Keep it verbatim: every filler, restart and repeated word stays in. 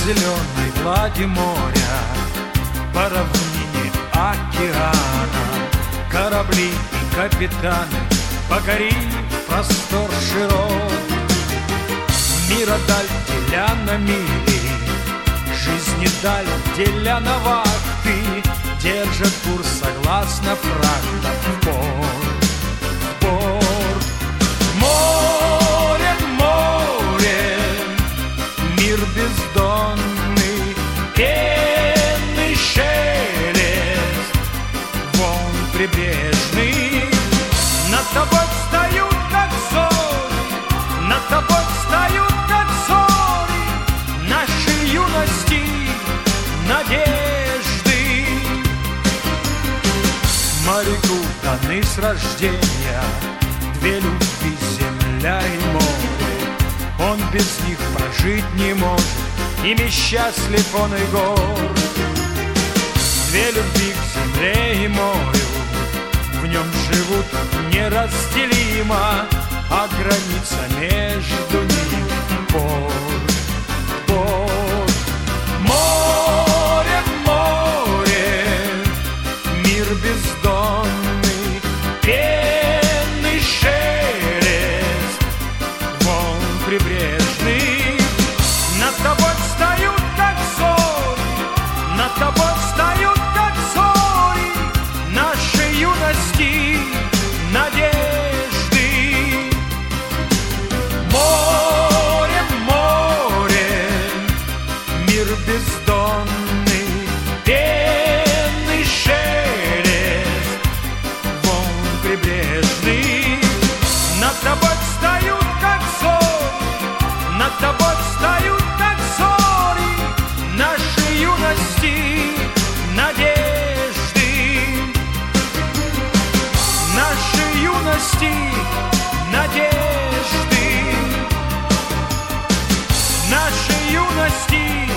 зеленой глади моря, по равнине океана, корабли и капитаны, покорив простор широт. Мира даль деля на мили, жизни даль деля на вахты, держат курс согласно фрактам в порт, в порт. Море, море, мир бездонный, пенный шелест, волн прибрежный. Над тобой встают, как зори, над тобой встают, как зори, нашей юности надежды. Моряку даны с рождения две любви, земля и море. Он без них прожить не может, ими счастлив он и горд. Две любви к земле и морю, в нем живут неразделимо, а граница между ними порт, порт. Море, море, мир бездонный, пенный шелест, волн прибрежный. Над тобой встают, как зори, над тобой встают, как зори, нашей юности надежды. Море, море, мир бездонный, пенный шелест, волн прибрежный. Над тобой встают, как зори, над тобой встают, как зори, нашей юности надежды, нашей юности надежды, нашей юности